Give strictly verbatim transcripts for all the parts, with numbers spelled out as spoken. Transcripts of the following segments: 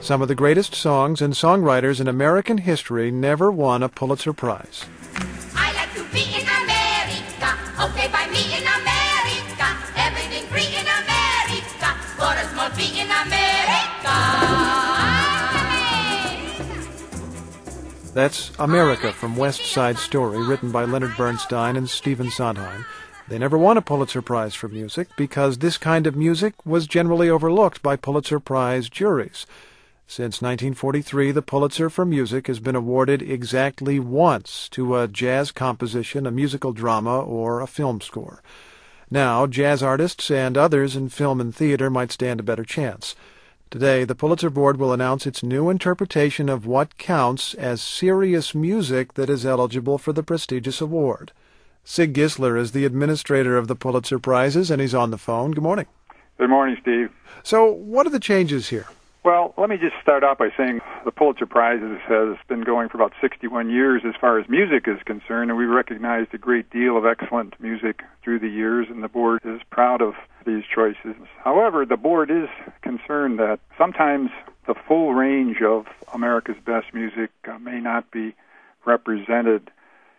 Some of the greatest songs and songwriters in American history never won a Pulitzer Prize. I like to be in America, okay by me in America, everything free in America, for a small fee in America. That's America from West Side Story, written by Leonard Bernstein and Stephen Sondheim. They never won a Pulitzer Prize for music because this kind of music was generally overlooked by Pulitzer Prize juries. Since nineteen forty-three, the Pulitzer for Music has been awarded exactly once to a jazz composition, a musical drama, or a film score. Now, jazz artists and others in film and theater might stand a better chance. Today, the Pulitzer Board will announce its new interpretation of what counts as serious music that is eligible for the prestigious award. Sig Gisler is the administrator of the Pulitzer Prizes, and he's on the phone. Good morning. Good morning, Steve. So, what are the changes here? Well, let me just start out by saying the Pulitzer Prizes has been going for about sixty-one years as far as music is concerned, and we've recognized a great deal of excellent music through the years, and the board is proud of these choices. However, the board is concerned that sometimes the full range of America's best music uh, may not be represented.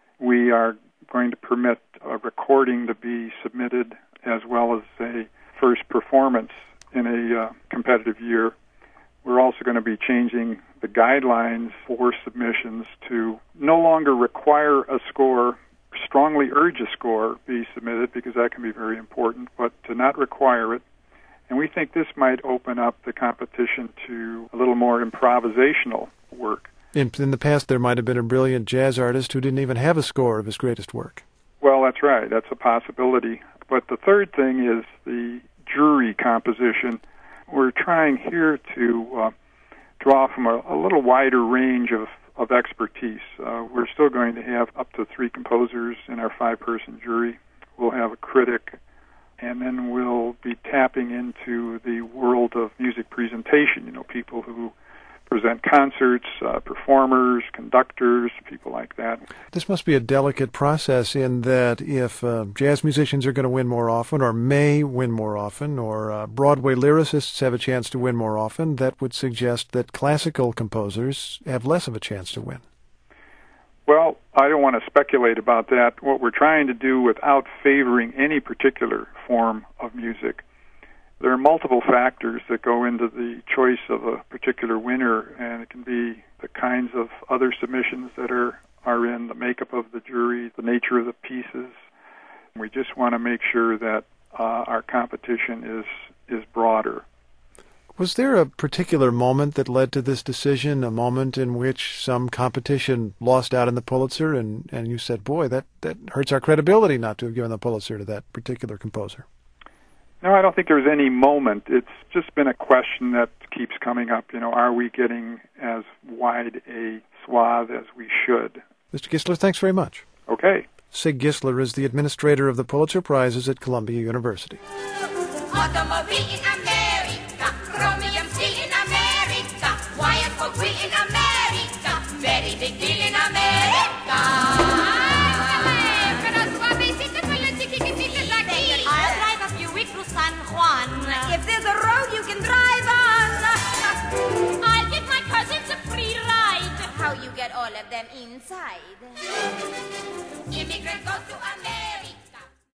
We are going to permit a recording to be submitted as well as a first performance in a uh, competitive year. We're also going to be changing the guidelines for submissions to no longer require a score, strongly urge a score be submitted, because that can be very important, but to not require it. And we think this might open up the competition to a little more improvisational work. In, in the past, there might have been a brilliant jazz artist who didn't even have a score of his greatest work. Well, that's right. That's a possibility. But the third thing is the jury composition. We're trying here to uh, draw from a, a little wider range of, of expertise. Uh, we're still going to have up to three composers in our five-person jury. We'll have a critic, and then we'll be tapping into the world of music presentation, you know, people who present concerts, uh, performers, conductors, people like that. This must be a delicate process in that if uh, jazz musicians are going to win more often, or may win more often, or uh, Broadway lyricists have a chance to win more often, that would suggest that classical composers have less of a chance to win. Well, I don't want to speculate about that. What we're trying to do without favoring any particular form of music, there are multiple factors that go into the choice of a particular winner, and it can be the kinds of other submissions that are, are in, the makeup of the jury, the nature of the pieces. We just want to make sure that uh, our competition is, is broader. Was there a particular moment that led to this decision, a moment in which some competition lost out in the Pulitzer, and, and you said, boy, that, that hurts our credibility not to have given the Pulitzer to that particular composer? No, I don't think there's any moment. It's just been a question that keeps coming up. You know, are we getting as wide a swath as we should? Mister Gisler, thanks very much. Okay. Sig Gisler is the administrator of the Pulitzer Prizes at Columbia University. Automobile in America, chromium steel in America, wire for we in America, very big deal in America. If there's a road you can drive on, I'll give my cousins a free ride. How you get all of them inside? Immigrant go to America.